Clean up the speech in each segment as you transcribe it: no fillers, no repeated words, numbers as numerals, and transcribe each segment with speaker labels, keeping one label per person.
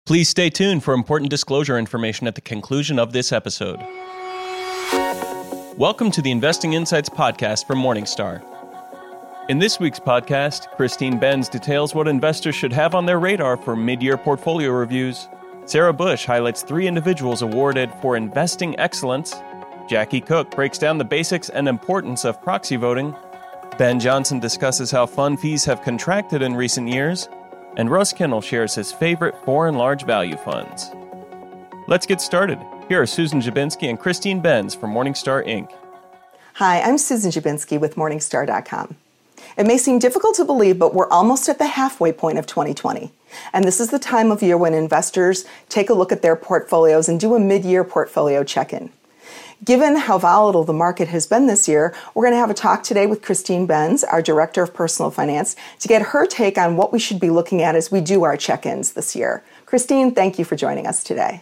Speaker 1: Please stay tuned for important disclosure information at the conclusion of this episode. Welcome to the Investing Insights podcast from Morningstar. In this week's podcast, Christine Benz details what investors should have on their radar for mid-year portfolio reviews. Sarah Bush highlights 3 individuals awarded for investing excellence. Jackie Cook breaks down the basics and importance of proxy voting. Ben Johnson discusses how fund fees have contracted in recent years. And Russ Kendall shares his favorite foreign large value funds. Let's get started. Here are Susan Jabinski and Christine Benz from Morningstar, Inc.
Speaker 2: Hi, I'm Susan Jabinski with Morningstar.com. It may seem difficult to believe, but we're almost at the halfway point of 2020. And this is the time of year when investors take a look at their portfolios and do a mid-year portfolio check-in. Given how volatile the market has been this year, we're going to have a talk today with Christine Benz, our Director of Personal Finance, to get her take on what we should be looking at as we do our check-ins this year. Christine, thank you for joining us today.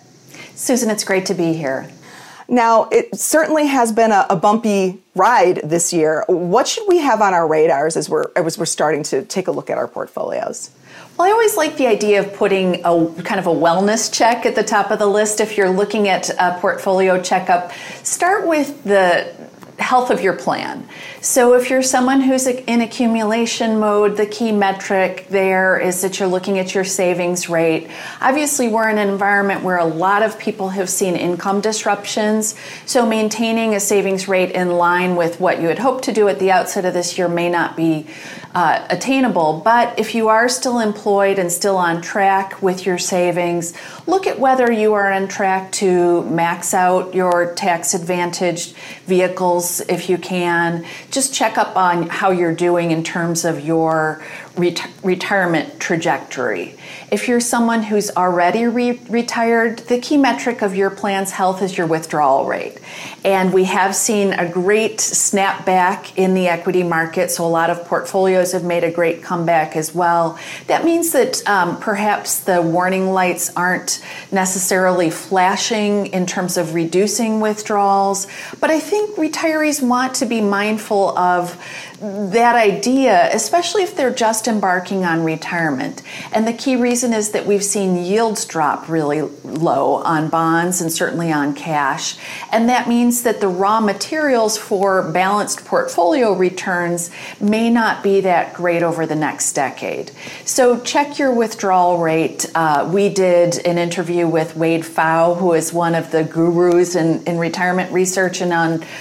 Speaker 3: Susan, it's great to be here.
Speaker 2: Now, it certainly has been a bumpy ride this year. What should we have on our radars as we're starting to take a look at our portfolios?
Speaker 3: Well, I always like the idea of putting a kind of a wellness check at the top of the list. If you're looking at a portfolio checkup, start with the health of your plan. So if you're someone who's in accumulation mode, the key metric there is that you're looking at your savings rate. Obviously, we're in an environment where a lot of people have seen income disruptions, so maintaining a savings rate in line with what you had hoped to do at the outset of this year may not be attainable. But if you are still employed and still on track with your savings, look at whether you are on track to max out your tax-advantaged vehicles if you can. Just check up on how you're doing in terms of your retirement trajectory. If you're someone who's already retired, the key metric of your plan's health is your withdrawal rate. And we have seen a great snapback in the equity market, so a lot of portfolios have made a great comeback as well. That means that perhaps the warning lights aren't necessarily flashing in terms of reducing withdrawals, but I think retirees want to be mindful of that idea, especially if they're just embarking on retirement. And the key reason is that we've seen yields drop really low on bonds and certainly on cash. And that means that the raw materials for balanced portfolio returns may not be that great over the next decade. So check your withdrawal rate. We did an interview with Wade Pfau, who is one of the gurus in retirement research and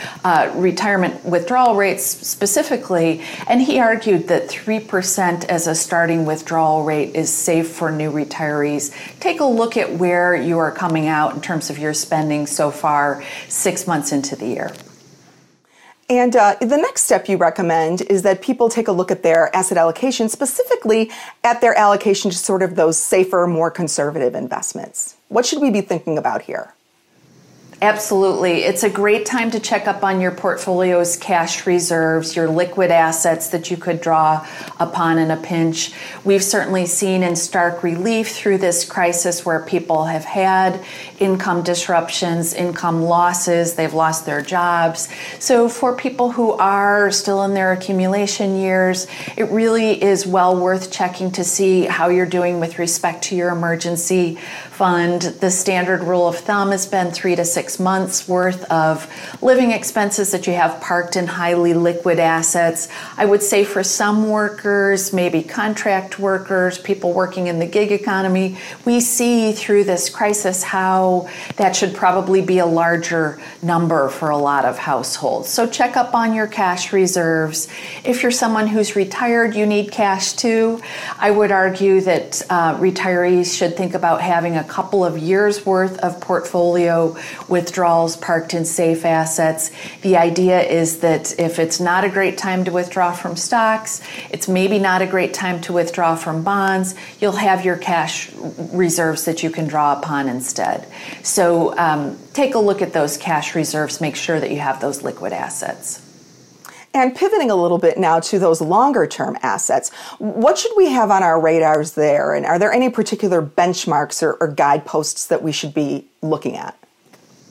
Speaker 3: on retirement withdrawal rates specifically. And he argued that 3% as a starting withdrawal rate is safe for new retirees. Take a look at where you are coming out in terms of your spending so far 6 months into the year.
Speaker 2: And the next step you recommend is that people take a look at their asset allocation, specifically at their allocation to sort of those safer, more conservative investments. What should we be thinking about here?
Speaker 3: Absolutely. It's a great time to check up on your portfolio's cash reserves, your liquid assets that you could draw upon in a pinch. We've certainly seen in stark relief through this crisis where people have had income disruptions, income losses, they've lost their jobs. So for people who are still in their accumulation years, it really is well worth checking to see how you're doing with respect to your emergency fund. The standard rule of thumb has been 3 to 6 months worth of living expenses that you have parked in highly liquid assets. I would say for some workers, maybe contract workers, people working in the gig economy, we see through this crisis how that should probably be a larger number for a lot of households. So check up on your cash reserves. If you're someone who's retired, you need cash too. I would argue that retirees should think about having a couple of years worth of portfolio withdrawals parked in safe assets. The idea is that if it's not a great time to withdraw from stocks, it's maybe not a great time to withdraw from bonds, you'll have your cash reserves that you can draw upon instead. So take a look at those cash reserves, make sure that you have those liquid assets.
Speaker 2: And pivoting a little bit now to those longer term assets, what should we have on our radars there? And are there any particular benchmarks or guideposts that we should be looking at?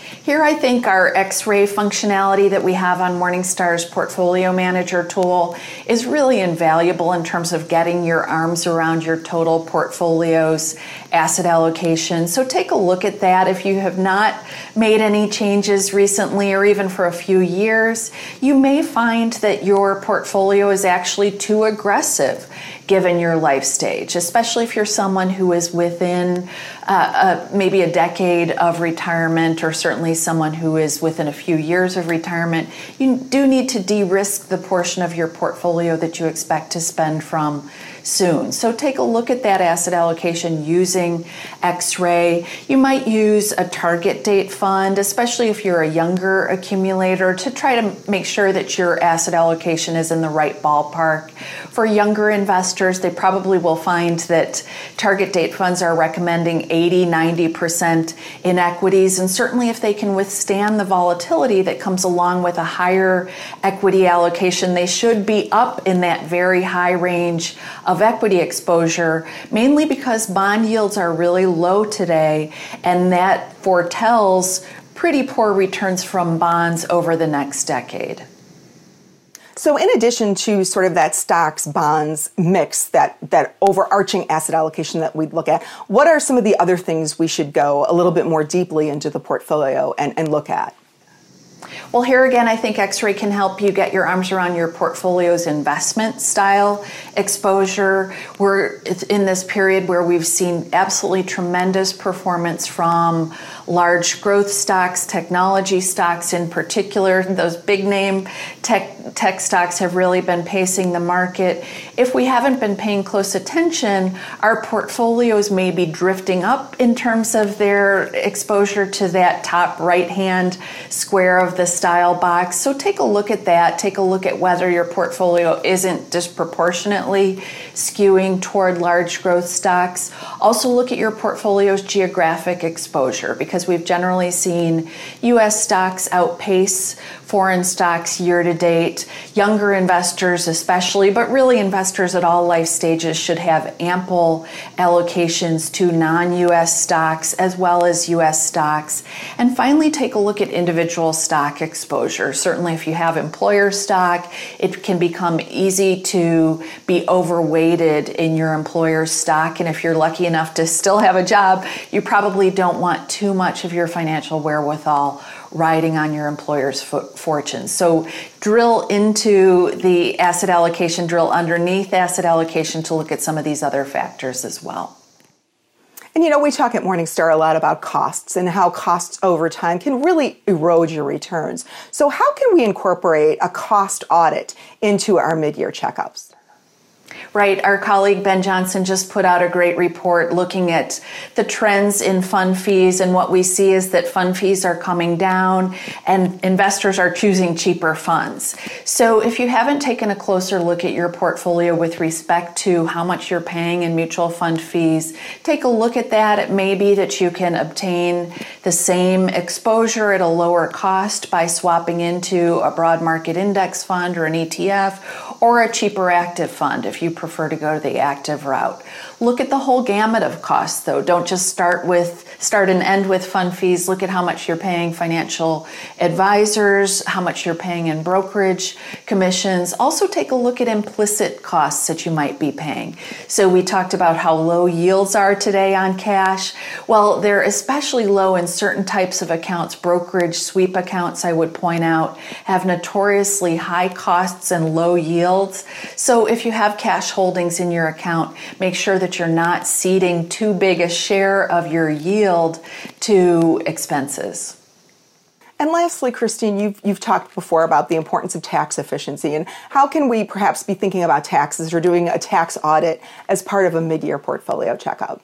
Speaker 3: Here, I think our X-ray functionality that we have on Morningstar's Portfolio Manager tool is really invaluable in terms of getting your arms around your total portfolio's asset allocation. So take a look at that. If you have not made any changes recently or even for a few years, you may find that your portfolio is actually too aggressive given your life stage, especially if you're someone who is within maybe a decade of retirement, or certainly someone who is within a few years of retirement. You do need to de-risk the portion of your portfolio that you expect to spend from soon. So take a look at that asset allocation using X-ray. You might use a target date fund, especially if you're a younger accumulator, to try to make sure that your asset allocation is in the right ballpark. For younger investors, they probably will find that target date funds are recommending 80-90% in equities, and certainly if they can withstand the volatility that comes along with a higher equity allocation, they should be up in that very high range of equity exposure, mainly because bond yields are really low today, and that foretells pretty poor returns from bonds over the next decade.
Speaker 2: So in addition to sort of that stocks, bonds mix, that overarching asset allocation that we'd look at, what are some of the other things we should go a little bit more deeply into the portfolio and look at?
Speaker 3: Well, here again, I think X-ray can help you get your arms around your portfolio's investment style exposure. We're in this period where we've seen absolutely tremendous performance from large growth stocks, technology stocks in particular. Those big name tech stocks have really been pacing the market. If we haven't been paying close attention, our portfolios may be drifting up in terms of their exposure to that top right-hand square of the style box. So take a look at that. Take a look at whether your portfolio isn't disproportionately skewing toward large growth stocks. Also look at your portfolio's geographic exposure, because we've generally seen U.S. stocks outpace foreign stocks year to date. Younger investors especially, but really investors at all life stages, should have ample allocations to non-U.S. stocks as well as U.S. stocks. And finally, take a look at individual stock exposure. Certainly if you have employer stock, it can become easy to be overweighted in your employer's stock. And if you're lucky enough to still have a job, you probably don't want too much of your financial wherewithal riding on your employer's fortune. So drill into the asset allocation, drill underneath asset allocation to look at some of these other factors as well.
Speaker 2: And we talk at Morningstar a lot about costs and how costs over time can really erode your returns. So how can we incorporate a cost audit into our mid-year checkups?
Speaker 3: Right. Our colleague Ben Johnson just put out a great report looking at the trends in fund fees, and what we see is that fund fees are coming down and investors are choosing cheaper funds. So if you haven't taken a closer look at your portfolio with respect to how much you're paying in mutual fund fees, take a look at that. It may be that you can obtain the same exposure at a lower cost by swapping into a broad market index fund or an ETF, or a cheaper active fund if you prefer to go the active route. Look at the whole gamut of costs, though. Don't just start and end with fund fees. Look at how much you're paying financial advisors, how much you're paying in brokerage commissions. Also take a look at implicit costs that you might be paying. So we talked about how low yields are today on cash. Well, they're especially low in certain types of accounts. Brokerage sweep accounts, I would point out, have notoriously high costs and low yields. So if you have cash holdings in your account, make sure that you're not ceding too big a share of your yield to expenses.
Speaker 2: And lastly, Christine, you've talked before about the importance of tax efficiency, and how can we perhaps be thinking about taxes or doing a tax audit as part of a mid-year portfolio checkup?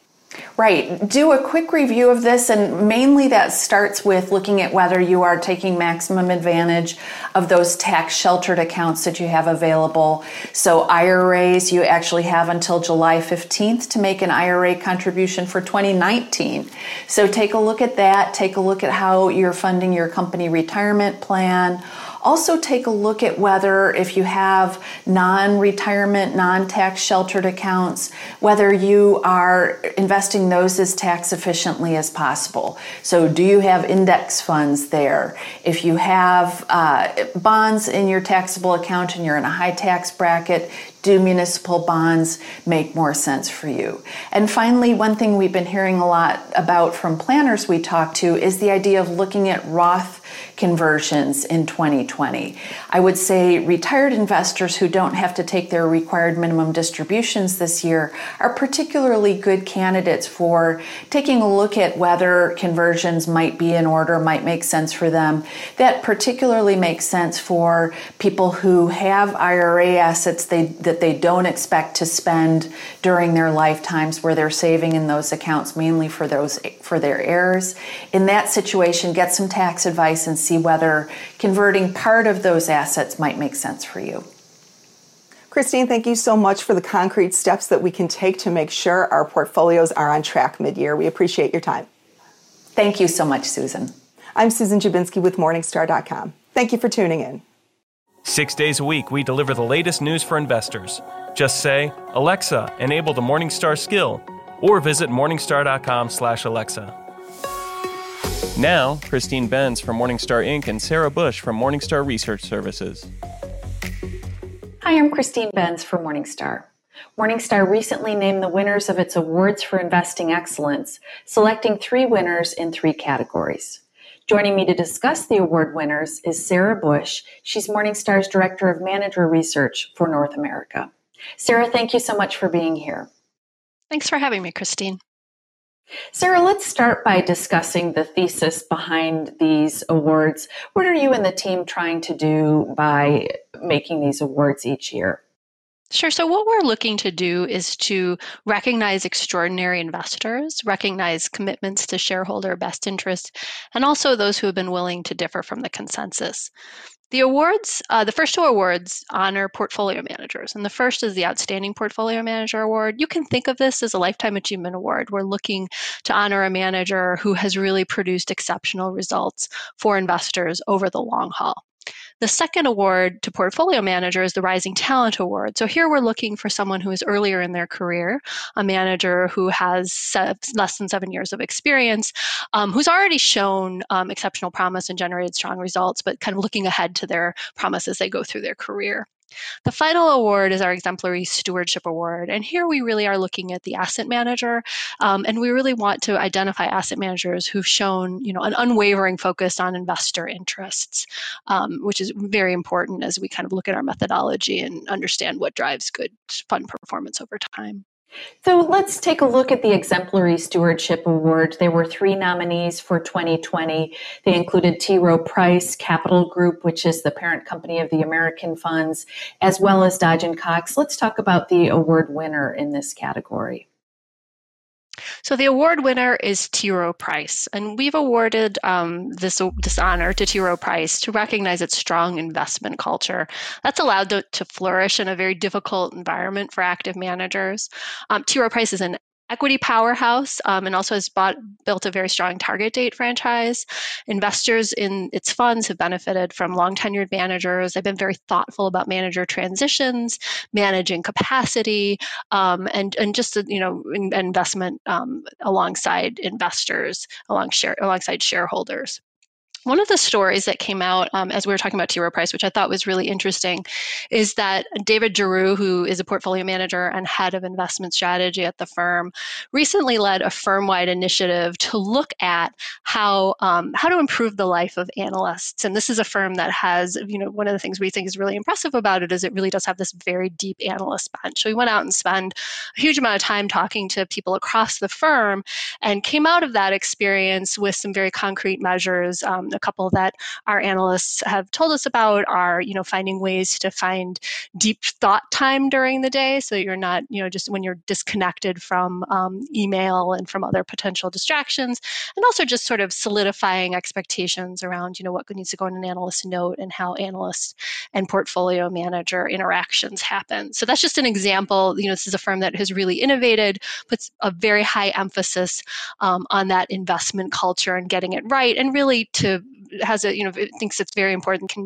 Speaker 3: Right. Do a quick review of this, and mainly that starts with looking at whether you are taking maximum advantage of those tax sheltered accounts that you have available. So IRAs, you actually have until July 15th to make an IRA contribution for 2019. So take a look at that. Take a look at how you're funding your company retirement plan. Also take a look at whether, if you have non-retirement, non-tax sheltered accounts, whether you are investing those as tax efficiently as possible. So do you have index funds there? If you have bonds in your taxable account and you're in a high tax bracket, do municipal bonds make more sense for you? And finally, one thing we've been hearing a lot about from planners we talk to is the idea of looking at Roth conversions in 2020. I would say retired investors who don't have to take their required minimum distributions this year are particularly good candidates for taking a look at whether conversions might be in order, might make sense for them. That particularly makes sense for people who have IRA assets that they don't expect to spend during their lifetimes, where they're saving in those accounts mainly for their heirs. In that situation, get some tax advice and see whether converting part of those assets might make sense for you.
Speaker 2: Christine, thank you so much for the concrete steps that we can take to make sure our portfolios are on track mid-year. We appreciate your time.
Speaker 3: Thank you so much, Susan.
Speaker 2: I'm Susan Jabinski with Morningstar.com. Thank you for tuning in.
Speaker 1: 6 days a week, we deliver the latest news for investors. Just say, Alexa, enable the Morningstar skill, or visit Morningstar.com/Alexa. Now, Christine Benz from Morningstar Inc. and Sarah Bush from Morningstar Research Services.
Speaker 3: Hi, I'm Christine Benz for Morningstar. Morningstar recently named the winners of its Awards for Investing Excellence, selecting 3 winners in 3 categories. Joining me to discuss the award winners is Sarah Bush. She's Morningstar's Director of Manager Research for North America. Sarah, thank you so much for being here.
Speaker 4: Thanks for having me, Christine.
Speaker 3: Sarah, let's start by discussing the thesis behind these awards. What are you and the team trying to do by making these awards each year?
Speaker 4: Sure. So what we're looking to do is to recognize extraordinary investors, recognize commitments to shareholder best interest, and also those who have been willing to differ from the consensus. The awards, the first 2 awards honor portfolio managers, and the first is the Outstanding Portfolio Manager Award. You can think of this as a Lifetime Achievement Award. We're looking to honor a manager who has really produced exceptional results for investors over the long haul. The second award to portfolio manager is the Rising Talent Award. So here we're looking for someone who is earlier in their career, a manager who has less than 7 years of experience, who's already shown exceptional promise and generated strong results, but kind of looking ahead to their promise as they go through their career. The final award is our Exemplary Stewardship Award. And here we really are looking at the asset manager. And we really want to identify asset managers who've shown, an unwavering focus on investor interests, which is very important as we kind of look at our methodology and understand what drives good fund performance over time.
Speaker 3: So let's take a look at the Exemplary Stewardship Award. There were 3 nominees for 2020. They included T. Rowe Price Capital Group, which is the parent company of the American funds, as well as Dodge & Cox. Let's talk about the award winner in this category.
Speaker 4: So the award winner is T. Rowe Price, and we've awarded this honor to T. Rowe Price to recognize its strong investment culture that's allowed to flourish in a very difficult environment for active managers. T. Rowe Price is an equity powerhouse and also has built a very strong target date franchise. Investors in its funds have benefited from long tenured managers. They've been very thoughtful about manager transitions, managing capacity, and just investment alongside investors, alongside shareholders. One of the stories that came out as we were talking about T. Rowe Price, which I thought was really interesting, is that David Giroux, who is a portfolio manager and head of investment strategy at the firm, recently led a firm-wide initiative to look at how to improve the life of analysts. And this is a firm that has, one of the things we think is really impressive about it is it really does have this very deep analyst bench. So we went out and spent a huge amount of time talking to people across the firm and came out of that experience with some very concrete measures. A couple that our analysts have told us about are, finding ways to find deep thought time during the day, so you're not, just when you're disconnected from email and from other potential distractions, and also just sort of solidifying expectations around, what needs to go in an analyst note and how analyst and portfolio manager interactions happen. So that's just an example. This is a firm that has really innovated, puts a very high emphasis on that investment culture and getting it right, and really thinks it's very important, can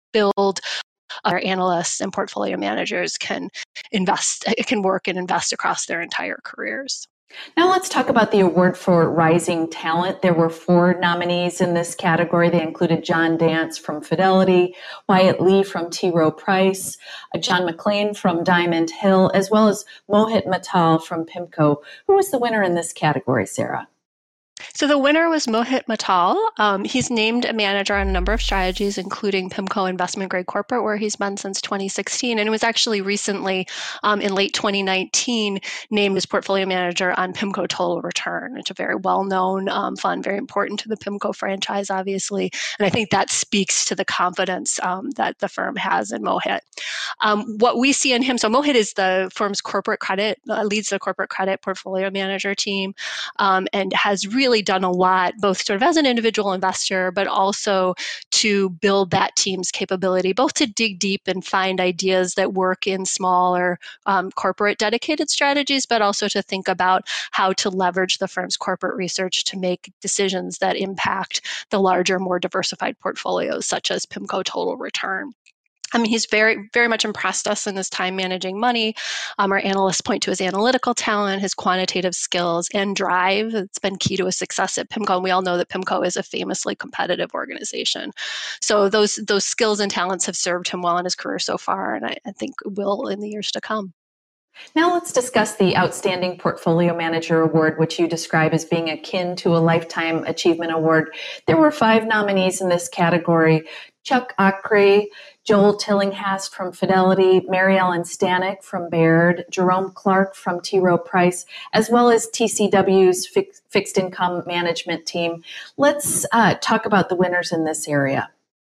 Speaker 4: build our analysts and portfolio managers can work and invest across their entire careers.
Speaker 3: Now let's talk about the award for rising talent. There were 4 nominees in this category. They included John Dance from Fidelity, Wyatt Lee from T. Rowe Price, John McClain from Diamond Hill, as well as Mohit Mittal from PIMCO. Who was the winner in this category, Sarah?
Speaker 4: So the winner was Mohit Mittal. He's named a manager on a number of strategies, including PIMCO Investment Grade Corporate, where he's been since 2016, and was actually recently, in late 2019, named as portfolio manager on PIMCO Total Return. It's a very well-known fund, very important to the PIMCO franchise, obviously, and I think that speaks to the confidence that the firm has in Mohit. What we see in him, so Mohit is the firm's corporate credit, leads the corporate credit portfolio manager team, and has really done a lot, both sort of as an individual investor, but also to build that team's capability, both to dig deep and find ideas that work in smaller corporate dedicated strategies, but also to think about how to leverage the firm's corporate research to make decisions that impact the larger, more diversified portfolios, such as PIMCO Total Return. I mean, he's very, very much impressed us in his time managing money. Our analysts point to his analytical talent, his quantitative skills, and drive. It's been key to his success at PIMCO, and we all know that PIMCO is a famously competitive organization. So those skills and talents have served him well in his career so far, and I think will in the years to come.
Speaker 3: Now let's discuss the Outstanding Portfolio Manager Award, which you describe as being akin to a Lifetime Achievement Award. There were 5 nominees in this category: Chuck Akre, Joel Tillinghast from Fidelity, Mary Ellen Stanek from Baird, Jerome Clark from T. Rowe Price, as well as TCW's fixed income management team. Let's talk about the winners in this area.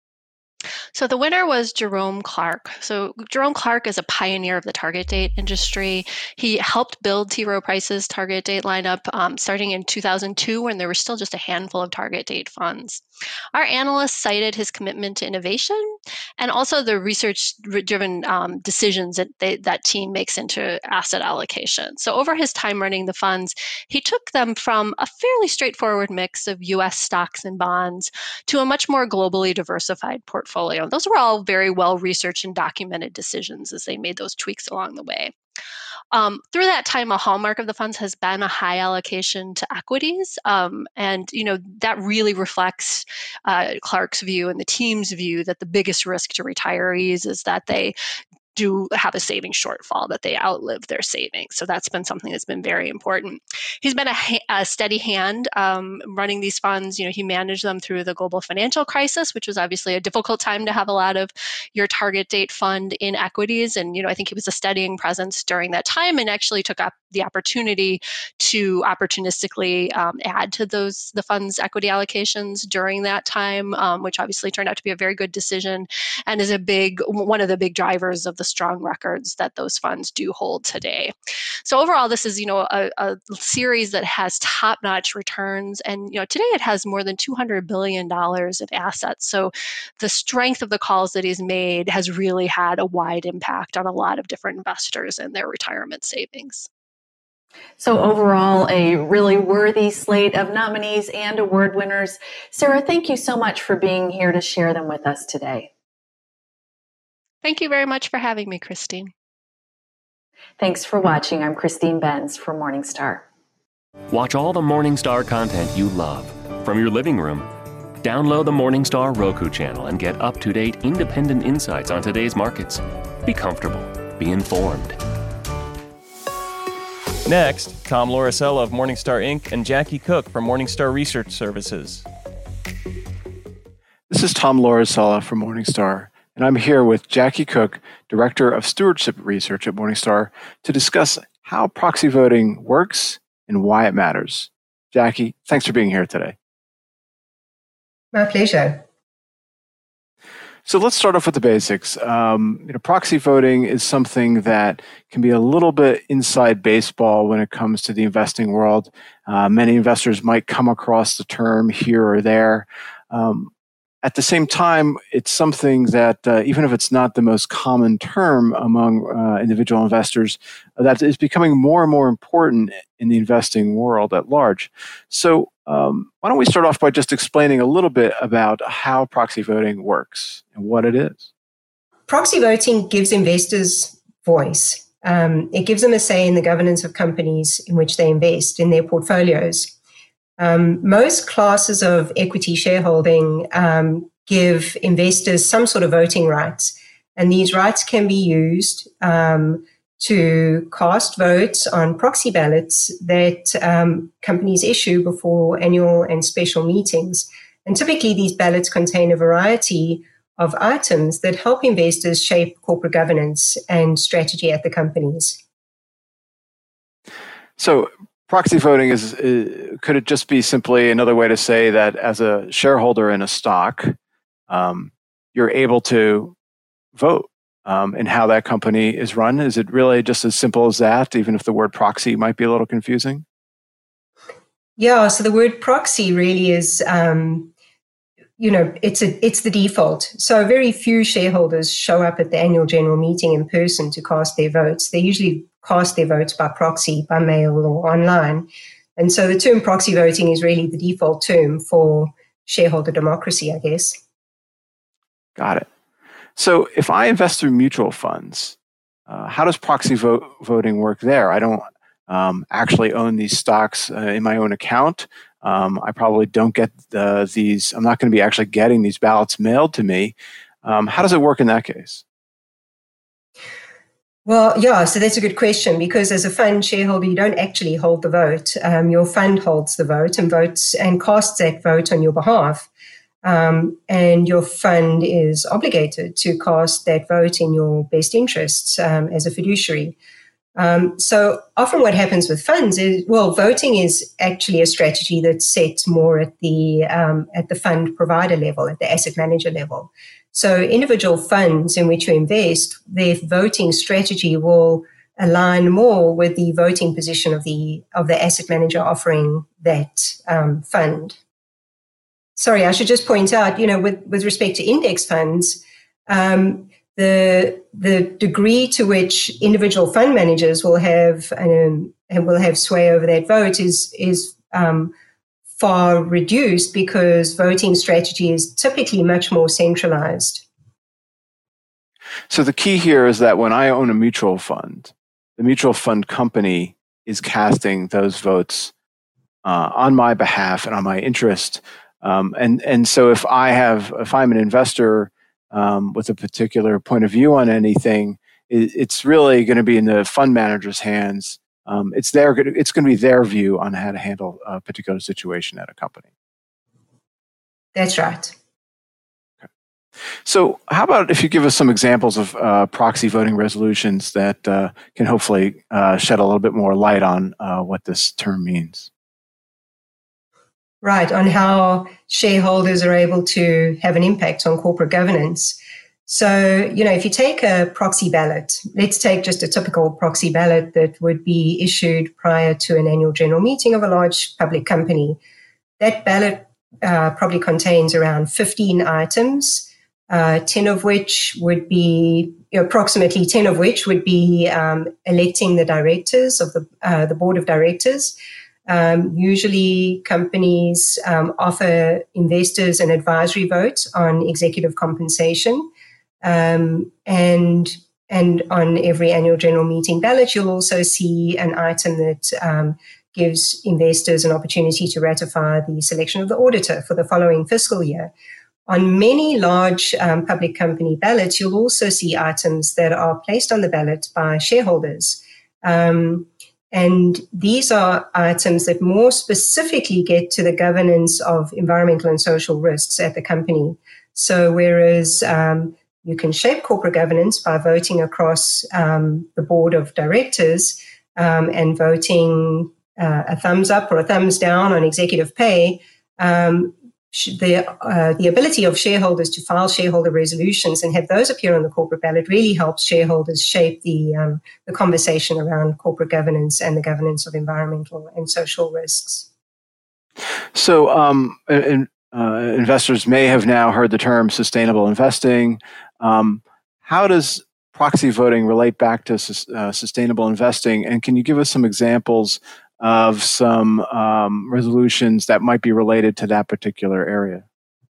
Speaker 4: So the winner was Jerome Clark. So Jerome Clark is a pioneer of the target date industry. He helped build T. Rowe Price's target date lineup starting in 2002, when there were still just a handful of target date funds. Our analysts cited his commitment to innovation and also the research-driven decisions that team makes into asset allocation. So over his time running the funds, he took them from a fairly straightforward mix of U.S. stocks and bonds to a much more globally diversified portfolio. Those were all very well researched and documented decisions as they made those tweaks along the way. Through that time, a hallmark of the funds has been a high allocation to equities, and that really reflects Clark's view and the team's view that the biggest risk to retirees is that they do have a savings shortfall, that they outlive their savings. So that's been something that's been very important. He's been a steady hand running these funds. He managed them through the global financial crisis, which was obviously a difficult time to have a lot of your target date fund in equities. And, I think he was a steadying presence during that time and actually took up the opportunity to opportunistically add to the fund's equity allocations during that time, which obviously turned out to be a very good decision and is one of the big drivers of the strong records that those funds do hold today. So overall, this is, a series that has top-notch returns, and today it has more than $200 billion of assets. So the strength of the calls that he's made has really had a wide impact on a lot of different investors and their retirement savings.
Speaker 3: So overall, a really worthy slate of nominees and award winners. Sarah, thank you so much for being here to share them with us today.
Speaker 4: Thank you very much for having me, Christine.
Speaker 3: Thanks for watching. I'm Christine Benz for Morningstar.
Speaker 1: Watch all the Morningstar content you love from your living room. Download the Morningstar Roku channel and get up-to-date independent insights on today's markets. Be comfortable. Be informed. Next, Tom Lauricella of Morningstar Inc. and Jackie Cook from Morningstar Research Services.
Speaker 5: This is Tom Lauricella from Morningstar, and I'm here with Jackie Cook, Director of Stewardship Research at Morningstar, to discuss how proxy voting works and why it matters. Jackie, thanks for being here today.
Speaker 6: My pleasure.
Speaker 5: So let's start off with the basics. Proxy voting is something that can be a little bit inside baseball when it comes to the investing world. Many investors might come across the term here or there. At the same time, it's something that, even if it's not the most common term among individual investors, that is becoming more and more important in the investing world at large. So why don't we start off by just explaining a little bit about how proxy voting works and what it is?
Speaker 6: Proxy voting gives investors voice. It gives them a say in the governance of companies in which they invest in their portfolios. Most classes of equity shareholding give investors some sort of voting rights, and these rights can be used to cast votes on proxy ballots that companies issue before annual and special meetings. And typically, these ballots contain a variety of items that help investors shape corporate governance and strategy at the companies.
Speaker 5: So, proxy voting could it just be simply another way to say that as a shareholder in a stock, you're able to vote in how that company is run? Is it really just as simple as that, even if the word proxy might be a little confusing?
Speaker 6: Yeah, so the word proxy really is, it's the default. So very few shareholders show up at the annual general meeting in person to cast their votes. They usually cast their votes by proxy, by mail or online. And so the term proxy voting is really the default term for shareholder democracy, I guess.
Speaker 5: Got it. So if I invest through mutual funds, how does proxy voting work there? I don't actually own these stocks in my own account. I probably don't get these. I'm not going to be actually getting these ballots mailed to me. How does it work in that case?
Speaker 6: Well, yeah, so that's a good question, because as a fund shareholder, you don't actually hold the vote. Your fund holds the vote and votes and casts that vote on your behalf. And your fund is obligated to cast that vote in your best interests as a fiduciary. So often what happens with funds is, voting is actually a strategy that's set more at the fund provider level, at the asset manager level. So individual funds in which you invest, their voting strategy will align more with the voting position of the asset manager offering that fund. Sorry, I should just point out, with respect to index funds, the degree to which individual fund managers will have sway over that vote is far reduced, because voting strategy is typically much more centralized.
Speaker 5: So the key here is that when I own a mutual fund, the mutual fund company is casting those votes on my behalf and on my interest. And so if I'm an investor with a particular point of view on anything, it's really going to be in the fund manager's hands. It's going to be their view on how to handle a particular situation at a company.
Speaker 6: That's right.
Speaker 5: Okay. So how about if you give us some examples of proxy voting resolutions that can hopefully shed a little bit more light on what this term means?
Speaker 6: Right, on how shareholders are able to have an impact on corporate governance. So, if you take a proxy ballot, let's take just a typical proxy ballot that would be issued prior to an annual general meeting of a large public company. That ballot probably contains around 15 items, 10 of which would be, approximately 10 of which would be electing the directors of the board of directors. Usually companies offer investors an advisory vote on executive compensation. And on every annual general meeting ballot, you'll also see an item that gives investors an opportunity to ratify the selection of the auditor for the following fiscal year. On many large public company ballots, you'll also see items that are placed on the ballot by shareholders. And these are items that more specifically get to the governance of environmental and social risks at the company. So whereas you can shape corporate governance by voting across the board of directors and voting a thumbs up or a thumbs down on executive pay, the ability of shareholders to file shareholder resolutions and have those appear on the corporate ballot really helps shareholders shape the conversation around corporate governance and the governance of environmental and social risks.
Speaker 5: So investors may have now heard the term sustainable investing. How does proxy voting relate back to sustainable investing? And can you give us some examples of some resolutions that might be related to that particular area?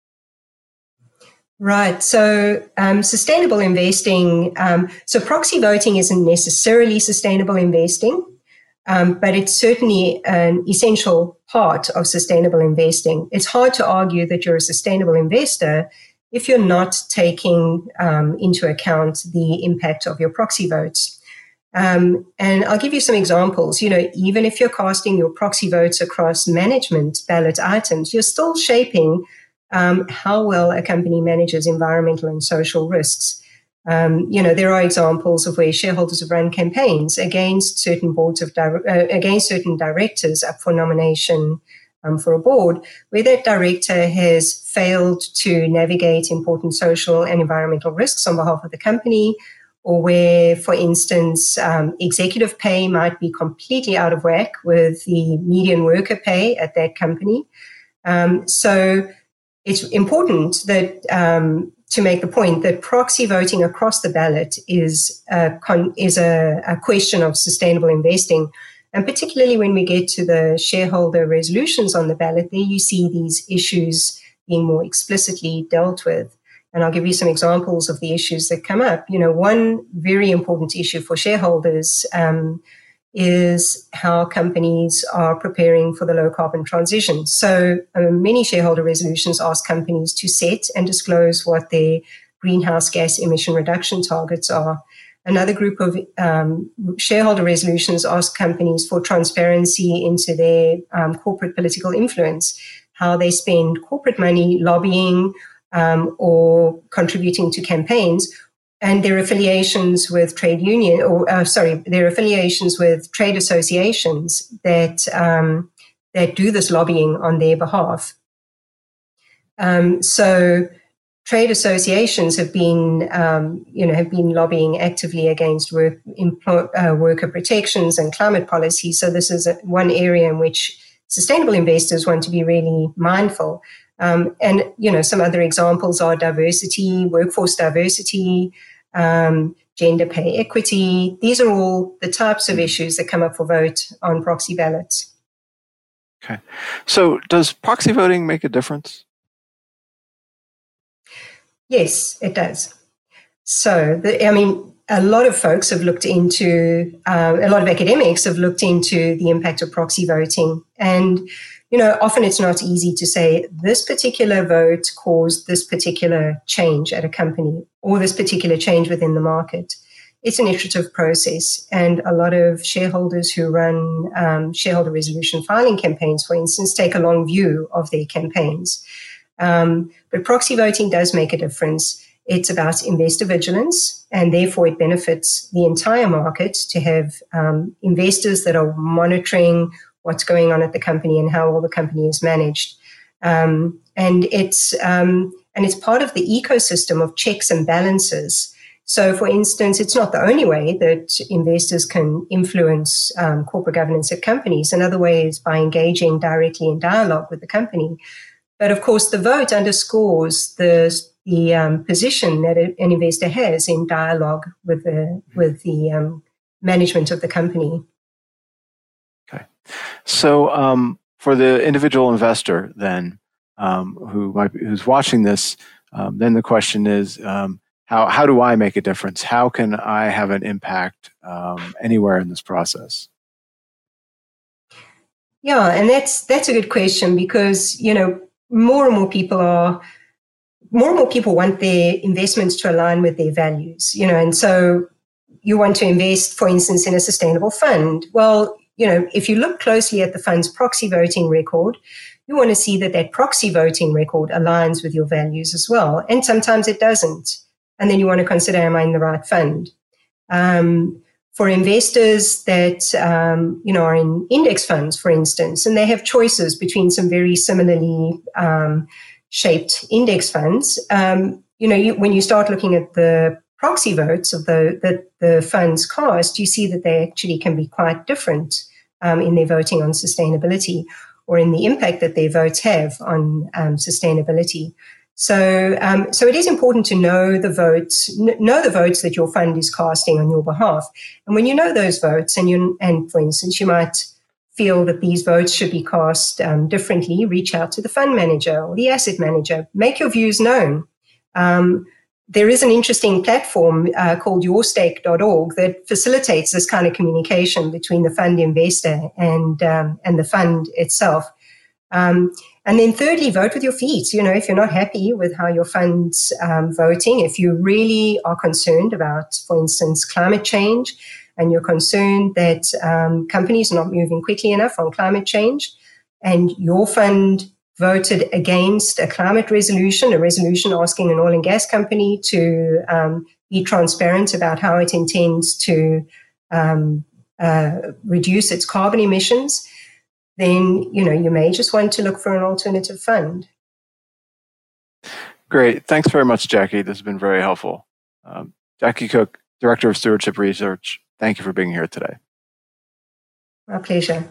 Speaker 6: Right. So sustainable investing, so proxy voting isn't necessarily sustainable investing, but it's certainly an essential part of sustainable investing. It's hard to argue that you're a sustainable investor if you're not taking into account the impact of your proxy votes. And I'll give you some examples. Even if you're casting your proxy votes across management ballot items, you're still shaping how well a company manages environmental and social risks. There are examples of where shareholders have run campaigns against certain against certain directors up for nomination for a board, where that director has failed to navigate important social and environmental risks on behalf of the company, or where, for instance, executive pay might be completely out of whack with the median worker pay at that company. So it's important that to make the point that proxy voting across the ballot is a question of sustainable investing. And particularly when we get to the shareholder resolutions on the ballot, there you see these issues being more explicitly dealt with. And I'll give you some examples of the issues that come up. One very important issue for shareholders is how companies are preparing for the low carbon transition. So many shareholder resolutions ask companies to set and disclose what their greenhouse gas emission reduction targets are. Another group of shareholder resolutions ask companies for transparency into their corporate political influence, how they spend corporate money lobbying or contributing to campaigns, and their affiliations with their affiliations with trade associations that do this lobbying on their behalf. So trade associations have been lobbying actively against worker protections and climate policy. So this is one area in which sustainable investors want to be really mindful. And some other examples are diversity, workforce diversity, gender pay equity. These are all the types of issues that come up for vote on proxy ballots.
Speaker 5: Okay. So does proxy voting make a difference?
Speaker 6: Yes, it does. So, a lot of folks have looked into, a lot of academics have looked into the impact of proxy voting. And, often it's not easy to say this particular vote caused this particular change at a company or this particular change within the market. It's an iterative process. And a lot of shareholders who run shareholder resolution filing campaigns, for instance, take a long view of their campaigns. But proxy voting does make a difference. It's about investor vigilance, and therefore it benefits the entire market to have investors that are monitoring what's going on at the company and how well the company is managed. And it's part of the ecosystem of checks and balances. So, for instance, it's not the only way that investors can influence corporate governance at companies. Another way is by engaging directly in dialogue with the company. But of course, the vote underscores the position that an investor has in dialogue with the management of the company.
Speaker 5: Okay, so for the individual investor, then who's watching this, then the question is, how do I make a difference? How can I have an impact anywhere in this process?
Speaker 6: Yeah, and that's a good question because more and more people want their investments to align with their values, and so you want to invest, for instance, in a sustainable fund. Well, if you look closely at the fund's proxy voting record, you want to see that proxy voting record aligns with your values as well. And sometimes it doesn't. And then you want to consider, am I in the right fund? For investors that, are in index funds, for instance, and they have choices between some very similarly shaped index funds, when you start looking at the proxy votes of the funds cast, you see that they actually can be quite different in their voting on sustainability or in the impact that their votes have on sustainability. So it is important to know the votes that your fund is casting on your behalf. And when you know those votes, and for instance, you might feel that these votes should be cast differently, reach out to the fund manager or the asset manager. Make your views known. There is an interesting platform called yourstake.org that facilitates this kind of communication between the fund investor and the fund itself. And then thirdly, vote with your feet. If you're not happy with how your fund's voting, if you really are concerned about, for instance, climate change, and you're concerned that companies are not moving quickly enough on climate change, and your fund voted against a climate resolution, a resolution asking an oil and gas company to be transparent about how it intends to reduce its carbon emissions, then you may just want to look for an alternative fund.
Speaker 5: Great. Thanks very much, Jackie. This has been very helpful. Jackie Cook, Director of Stewardship Research, thank you for being here today.
Speaker 6: My pleasure.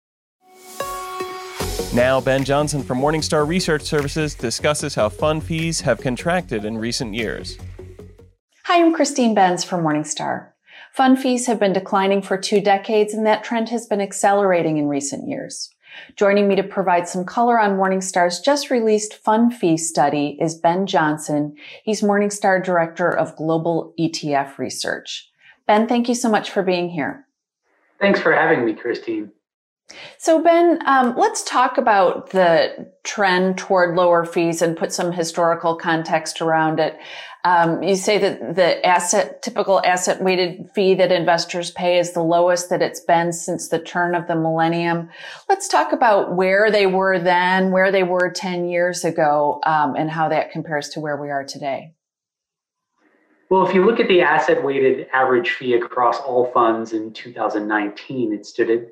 Speaker 1: Now, Ben Johnson from Morningstar Research Services discusses how fund fees have contracted in recent years.
Speaker 3: Hi, I'm Christine Benz from Morningstar. Fund fees have been declining for 2 decades, and that trend has been accelerating in recent years. Joining me to provide some color on Morningstar's just released fund fee study is Ben Johnson. He's Morningstar Director of Global ETF Research. Ben, thank you so much for being here.
Speaker 7: Thanks for having me, Christine.
Speaker 3: So Ben, let's talk about the trend toward lower fees and put some historical context around it. You say that the typical asset weighted fee that investors pay is the lowest that it's been since the turn of the millennium. Let's talk about where they were then, where they were 10 years ago, and how that compares to where we are today.
Speaker 7: Well, if you look at the asset-weighted average fee across all funds in 2019, it stood at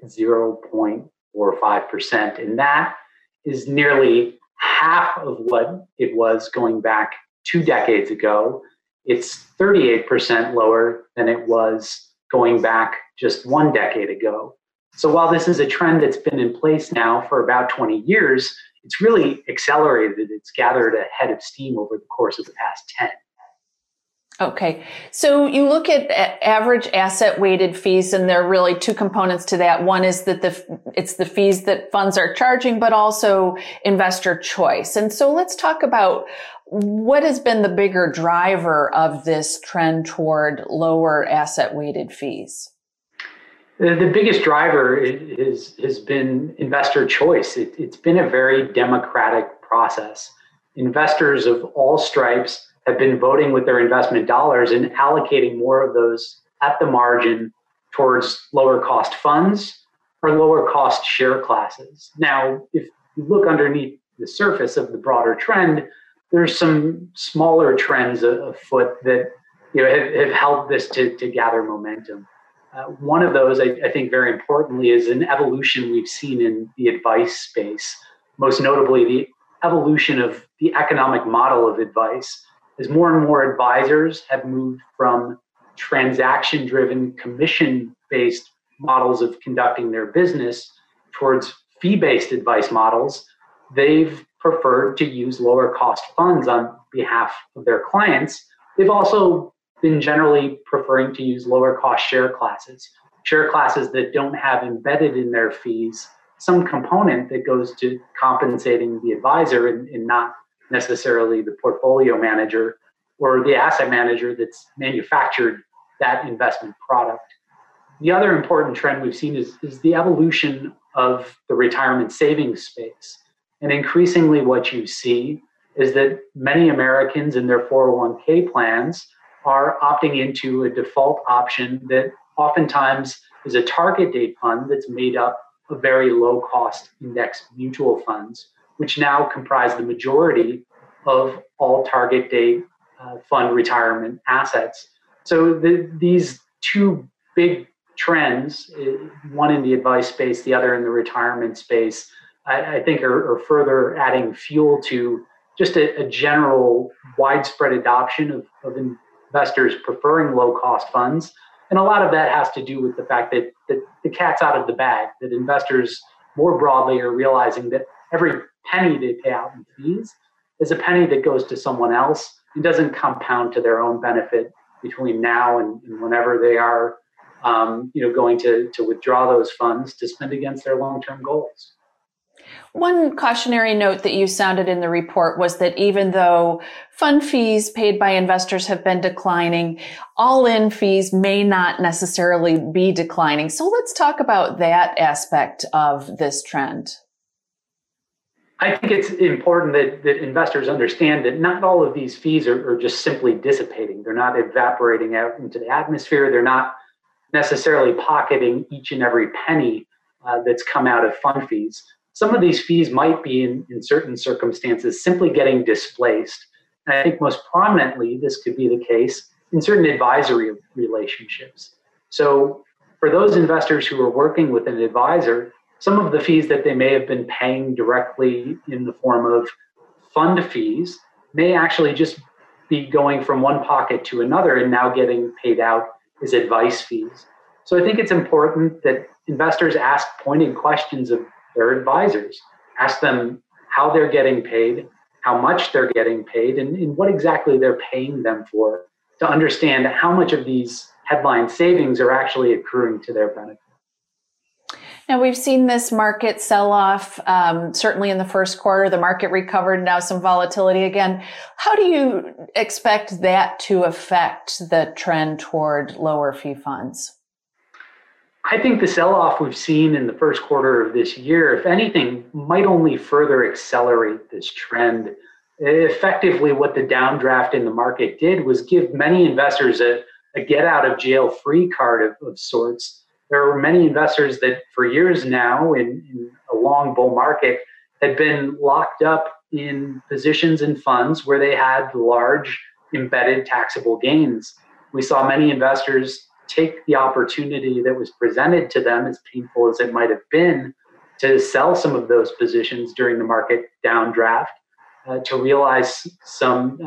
Speaker 7: 0.45%, and that is nearly half of what it was going back 2 decades ago. It's 38% lower than it was going back just 1 decade ago. So while this is a trend that's been in place now for about 20 years, it's really accelerated. It's gathered a head of steam over the course of the past 10.
Speaker 3: Okay. So you look at average asset weighted fees, and there are really 2 components to that. One is that it's the fees that funds are charging, but also investor choice. And so let's talk about what has been the bigger driver of this trend toward lower asset weighted fees.
Speaker 7: The biggest driver has been investor choice. It's been a very democratic process. Investors of all stripes have been voting with their investment dollars and allocating more of those at the margin towards lower cost funds or lower cost share classes. Now, if you look underneath the surface of the broader trend, there's some smaller trends afoot that have helped this to gather momentum. One of those, I think very importantly, is an evolution we've seen in the advice space, most notably the evolution of the economic model of advice. As more and more advisors have moved from transaction-driven, commission-based models of conducting their business towards fee-based advice models, they've preferred to use lower-cost funds on behalf of their clients. They've also been generally preferring to use lower-cost share classes that don't have embedded in their fees some component that goes to compensating the advisor and not necessarily the portfolio manager or the asset manager that's manufactured that investment product. The other important trend we've seen is the evolution of the retirement savings space. And increasingly what you see is that many Americans in their 401k plans are opting into a default option that oftentimes is a target date fund that's made up of very low cost index mutual funds, which now comprise the majority of all target date fund retirement assets. So these 2 big trends, one in the advice space, the other in the retirement space, I think are further adding fuel to just a general widespread adoption of investors preferring low-cost funds. And a lot of that has to do with the fact that the cat's out of the bag, that investors more broadly are realizing that every penny they pay out in fees is a penny that goes to someone else and doesn't compound to their own benefit between now and whenever they are going to withdraw those funds to spend against their long-term goals.
Speaker 3: One cautionary note that you sounded in the report was that even though fund fees paid by investors have been declining, all-in fees may not necessarily be declining. So let's talk about that aspect of this trend.
Speaker 7: I think it's important that investors understand that not all of these fees are just simply dissipating. They're not evaporating out into the atmosphere. They're not necessarily pocketing each and every penny that's come out of fund fees. Some of these fees might be, in certain circumstances, simply getting displaced. And I think most prominently, this could be the case in certain advisory relationships. So for those investors who are working with an advisor, some of the fees that they may have been paying directly in the form of fund fees may actually just be going from one pocket to another and now getting paid out as advice fees. So I think it's important that investors ask pointed questions of their advisors. Ask them how they're getting paid, how much they're getting paid, and what exactly they're paying them for, to understand how much of these headline savings are actually accruing to their benefit.
Speaker 3: Now, we've seen this market sell-off, certainly in the first quarter. The market recovered, now some volatility again. How do you expect that to affect the trend toward lower fee funds?
Speaker 7: I think the sell-off we've seen in the first quarter of this year, if anything, might only further accelerate this trend. Effectively, what the downdraft in the market did was give many investors a get-out-of-jail-free card of sorts. There are many investors that for years now in a long bull market had been locked up in positions and funds where they had large embedded taxable gains. We saw many investors take the opportunity that was presented to them, as painful as it might have been, to sell some of those positions during the market downdraft, to realize some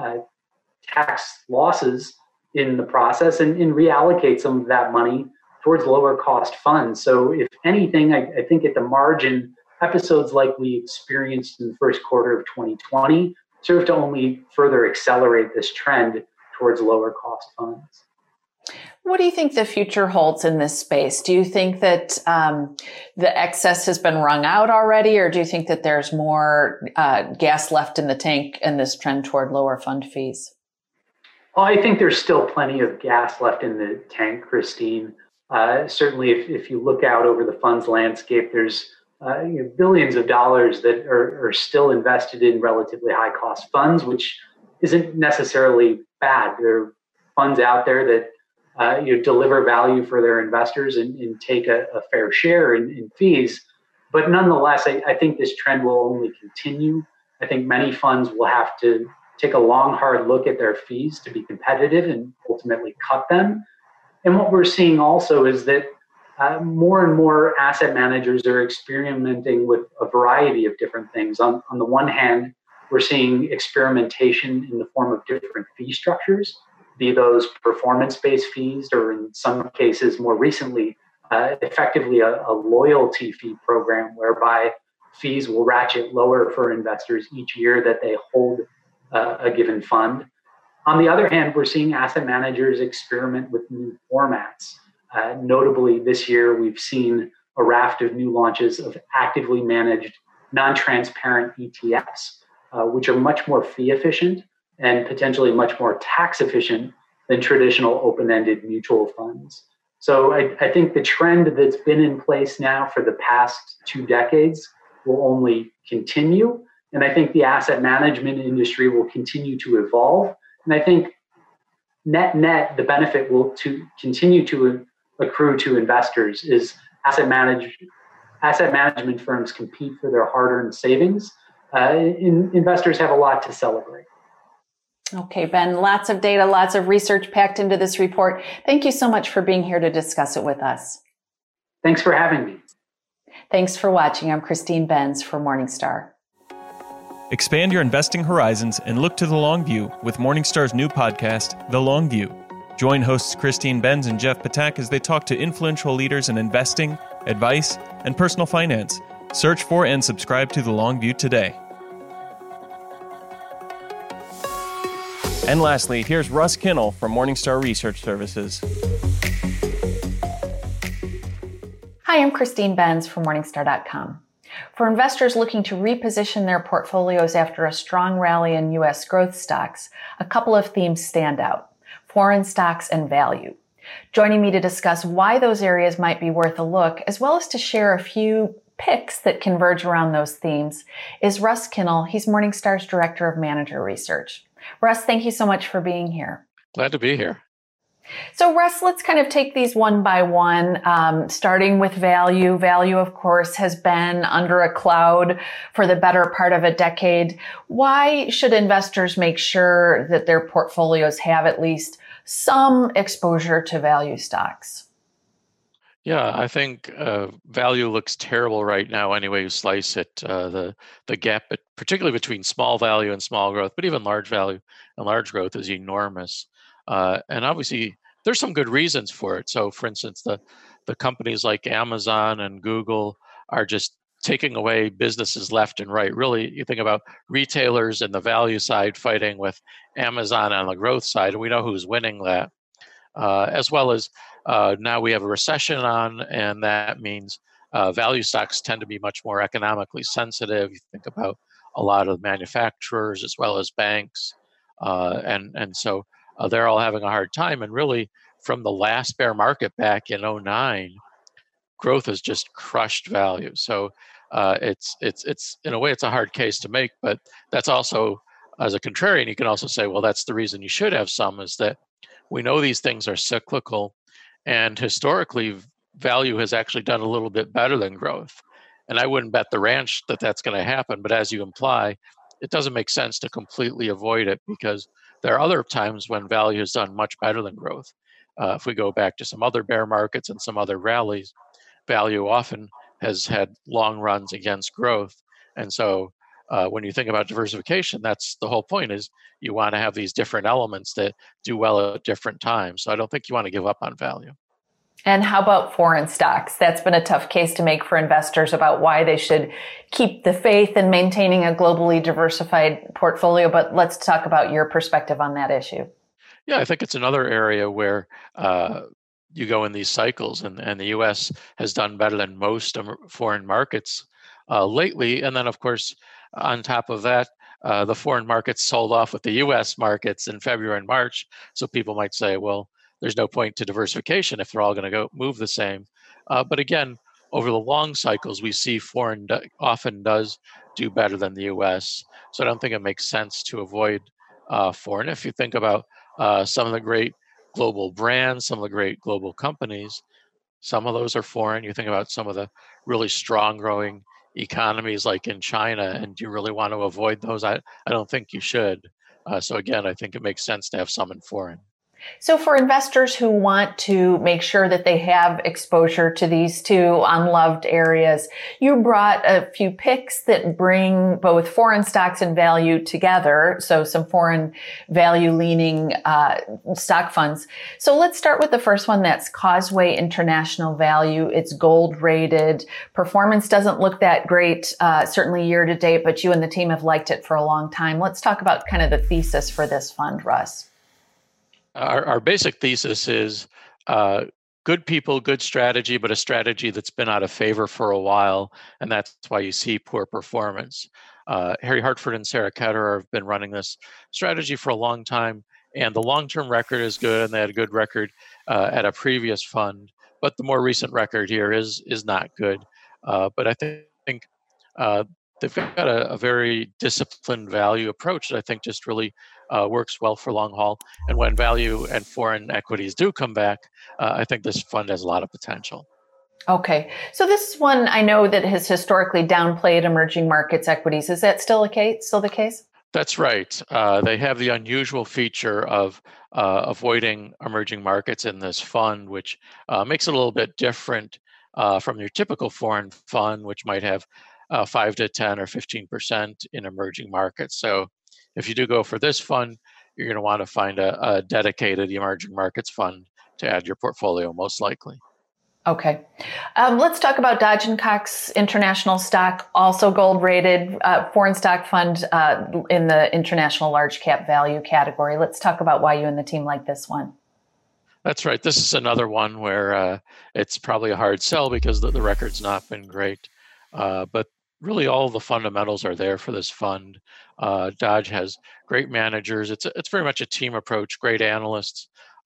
Speaker 7: tax losses in the process and reallocate some of that money towards lower cost funds. So if anything, I think at the margin, episodes like we experienced in the first quarter of 2020 serve to only further accelerate this trend towards lower cost funds.
Speaker 3: What do you think the future holds in this space? Do you think that the excess has been wrung out already, or do you think that there's more gas left in the tank in this trend toward lower fund fees?
Speaker 7: Well, I think there's still plenty of gas left in the tank, Christine. Certainly, if you look out over the funds landscape, there's billions of dollars that are still invested in relatively high-cost funds, which isn't necessarily bad. There are funds out there that deliver value for their investors and take a fair share in fees. But nonetheless, I think this trend will only continue. I think many funds will have to take a long, hard look at their fees to be competitive and ultimately cut them. And what we're seeing also is that more and more asset managers are experimenting with a variety of different things. On the one hand, we're seeing experimentation in the form of different fee structures, be those performance-based fees, or in some cases more recently, effectively a loyalty fee program whereby fees will ratchet lower for investors each year that they hold a given fund. On the other hand, we're seeing asset managers experiment with new formats. Notably, this year, we've seen a raft of new launches of actively managed, non-transparent ETFs, which are much more fee efficient and potentially much more tax efficient than traditional open-ended mutual funds. So I think the trend that's been in place now for the past 2 decades will only continue. And I think the asset management industry will continue to evolve. And I think net, the benefit will continue to accrue to investors is asset management firms compete for their hard-earned savings. Investors have a lot to celebrate.
Speaker 3: Okay, Ben, lots of data, lots of research packed into this report. Thank you so much for being here to discuss it with us.
Speaker 7: Thanks for having me.
Speaker 3: Thanks for watching. I'm Christine Benz for Morningstar.
Speaker 1: Expand your investing horizons and look to the long view with Morningstar's new podcast, The Long View. Join hosts Christine Benz and Jeff Patak as they talk to influential leaders in investing, advice, and personal finance. Search for and subscribe to The Long View today. And lastly, here's Russ Kinnell from Morningstar Research Services.
Speaker 3: Hi, I'm Christine Benz from Morningstar.com. For investors looking to reposition their portfolios after a strong rally in U.S. growth stocks, a couple of themes stand out: foreign stocks and value. Joining me to discuss why those areas might be worth a look, as well as to share a few picks that converge around those themes, is Russ Kinnel. He's Morningstar's Director of Manager Research. Russ, thank you so much for being here.
Speaker 8: Glad to be here.
Speaker 3: So Russ, let's kind of take these one by one, starting with value. Value, of course, has been under a cloud for the better part of a decade. Why should investors make sure that their portfolios have at least some exposure to value stocks?
Speaker 8: Yeah, I think value looks terrible right now any way you slice it. The gap, particularly between small value and small growth, but even large value and large growth, is enormous. And obviously, there's some good reasons for it. So, for instance, the companies like Amazon and Google are just taking away businesses left and right. Really, you think about retailers and the value side fighting with Amazon on the growth side, and we know who's winning that. As well as now we have a recession on, and that means value stocks tend to be much more economically sensitive. You think about a lot of manufacturers as well as banks, and so they're all having a hard time. And really, from the last bear market back in 2009, growth has just crushed value. So it's in a way, it's a hard case to make, but that's also, as a contrarian, you can also say, well, that's the reason you should have some, is that we know these things are cyclical, and historically, value has actually done a little bit better than growth. And I wouldn't bet the ranch that that's going to happen, but as you imply, it doesn't make sense to completely avoid it, because there are other times when value has done much better than growth. If we go back to some other bear markets and some other rallies, value often has had long runs against growth. And so when you think about diversification, that's the whole point, is you want to have these different elements that do well at different times. So I don't think you want to give up on value.
Speaker 3: And how about foreign stocks? That's been a tough case to make for investors about why they should keep the faith in maintaining a globally diversified portfolio. But let's talk about your perspective on that issue.
Speaker 8: Yeah, I think it's another area where you go in these cycles, and the U.S. has done better than most foreign markets lately. And then, of course, on top of that, the foreign markets sold off with the U.S. markets in February and March. So people might say, well, there's no point to diversification if they're all going to go move the same. But again, over the long cycles, we see foreign often does do better than the U.S. So I don't think it makes sense to avoid foreign. If you think about some of the great global brands, some of the great global companies, some of those are foreign. You think about some of the really strong growing economies like in China, and do you really want to avoid those? I don't think you should. So again, I think it makes sense to have some in foreign.
Speaker 3: So for investors who want to make sure that they have exposure to these two unloved areas, you brought a few picks that bring both foreign stocks and value together. So some foreign value leaning stock funds. So let's start with the first one. That's Causeway International Value. It's gold rated. Performance doesn't look that great, certainly year to date, but you and the team have liked it for a long time. Let's talk about kind of the thesis for this fund, Russ.
Speaker 8: Our basic thesis is good people, good strategy, but a strategy that's been out of favor for a while, and that's why you see poor performance. Harry Hartford and Sarah Ketterer have been running this strategy for a long time, and the long-term record is good, and they had a good record at a previous fund, but the more recent record here is not good. But I think they've got a very disciplined value approach that I think just really works well for long haul. And when value and foreign equities do come back, I think this fund has a lot of potential.
Speaker 3: Okay. So this one I know that has historically downplayed emerging markets equities. Is that still the case? That's
Speaker 8: right. They have the unusual feature of avoiding emerging markets in this fund, which makes it a little bit different from your typical foreign fund, which might have 5 to 10 or 15% in emerging markets. So if you do go for this fund, you're going to want to find a dedicated emerging markets fund to add to your portfolio, most likely.
Speaker 3: Okay. Let's talk about Dodge & Cox International Stock, also gold rated, foreign stock fund in the international large cap value category. Let's talk about why you and the team like this one.
Speaker 8: That's right. This is another one where it's probably a hard sell because the record's not been great. But really, all the fundamentals are there for this fund. Dodge has great managers. It's very much a team approach, great analysts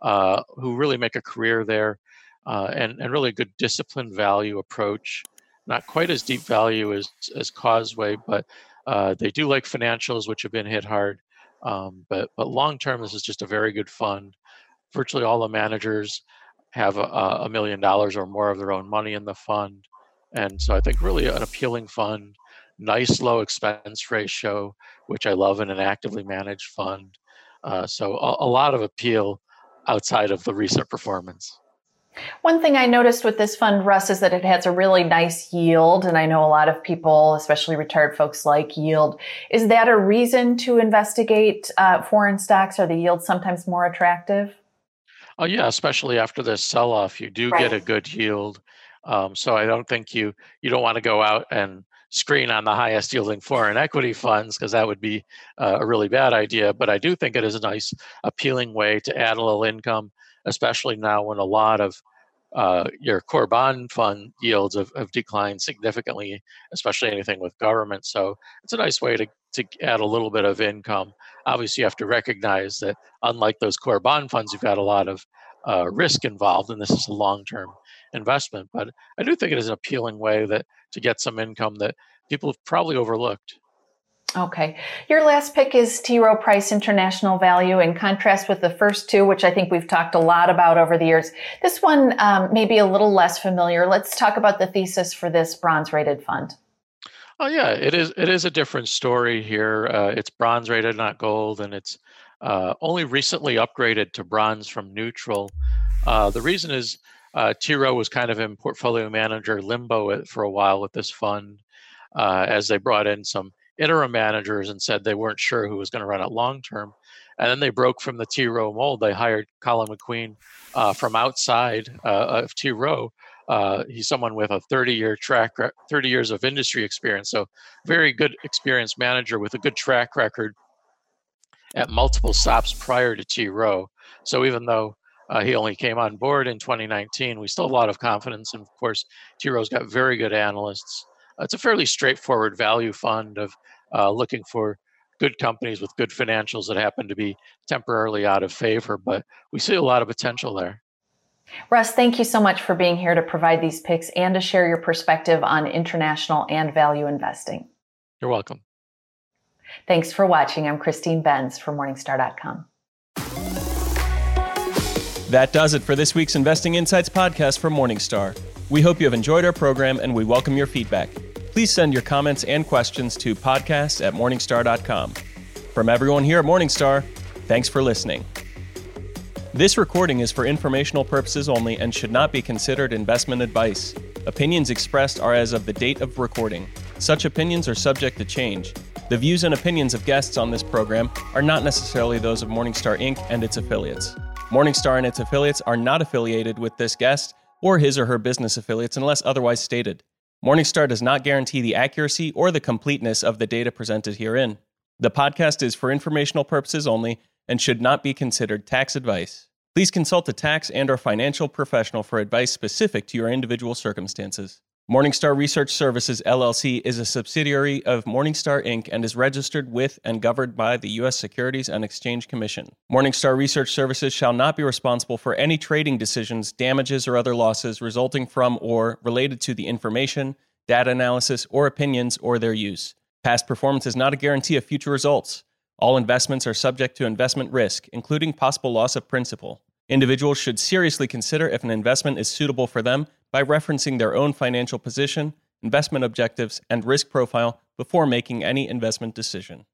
Speaker 8: who really make a career there, and really a good disciplined value approach. Not quite as deep value as Causeway, but they do like financials, which have been hit hard. But long term, this is just a very good fund. Virtually all the managers have $1 million or more of their own money in the fund. And so I think really an appealing fund, nice low expense ratio, which I love in an actively managed fund. So a lot of appeal outside of the recent performance.
Speaker 3: One thing I noticed with this fund, Russ, is that it has a really nice yield. And I know a lot of people, especially retired folks, like yield. Is that a reason to investigate foreign stocks? Are the yields sometimes more attractive?
Speaker 8: Oh, yeah, especially after this sell-off, you do get a good yield. So I don't think you don't want to go out and screen on the highest yielding foreign equity funds, because that would be a really bad idea. But I do think it is a nice, appealing way to add a little income, especially now when a lot of your core bond fund yields have declined significantly, especially anything with government. So it's a nice way to add a little bit of income. Obviously, you have to recognize that unlike those core bond funds, you've got a lot of risk involved, and this is a long-term investment. But I do think it is an appealing way to get some income that people have probably overlooked.
Speaker 3: Okay. Your last pick is T. Rowe Price International Value. In contrast with the first two, which I think we've talked a lot about over the years, this one may be a little less familiar. Let's talk about the thesis for this bronze-rated fund.
Speaker 8: Oh yeah, it is a different story here. It's bronze rated, not gold, and it's only recently upgraded to bronze from neutral. The reason is T. Rowe was kind of in portfolio manager limbo for a while with this fund, as they brought in some interim managers and said they weren't sure who was going to run it long term. And then they broke from the T. Rowe mold. They hired Colin McQueen from outside of T. Rowe. He's someone with a 30 years of industry experience. So very good experienced manager with a good track record at multiple stops prior to T. Rowe. So even though he only came on board in 2019, we still have a lot of confidence. And of course, T. Rowe's got very good analysts. It's a fairly straightforward value fund of looking for good companies with good financials that happen to be temporarily out of favor, but we see a lot of potential there.
Speaker 3: Russ, thank you so much for being here to provide these picks and to share your perspective on international and value investing.
Speaker 8: You're welcome.
Speaker 3: Thanks for watching. I'm Christine Benz for Morningstar.com.
Speaker 1: That does it for this week's Investing Insights podcast from Morningstar. We hope you have enjoyed our program and we welcome your feedback. Please send your comments and questions to podcast@morningstar.com. From everyone here at Morningstar, thanks for listening. This recording is for informational purposes only and should not be considered investment advice. Opinions expressed are as of the date of recording. Such opinions are subject to change. The views and opinions of guests on this program are not necessarily those of Morningstar Inc. and its affiliates. Morningstar and its affiliates are not affiliated with this guest or his or her business affiliates unless otherwise stated. Morningstar does not guarantee the accuracy or the completeness of the data presented herein. The podcast is for informational purposes only and should not be considered tax advice. Please consult a tax and/or financial professional for advice specific to your individual circumstances. Morningstar Research Services, LLC is a subsidiary of Morningstar, Inc. and is registered with and governed by the U.S. Securities and Exchange Commission. Morningstar Research Services shall not be responsible for any trading decisions, damages, or other losses resulting from or related to the information, data analysis, or opinions or their use. Past performance is not a guarantee of future results. All investments are subject to investment risk, including possible loss of principal. Individuals should seriously consider if an investment is suitable for them by referencing their own financial position, investment objectives, and risk profile before making any investment decision.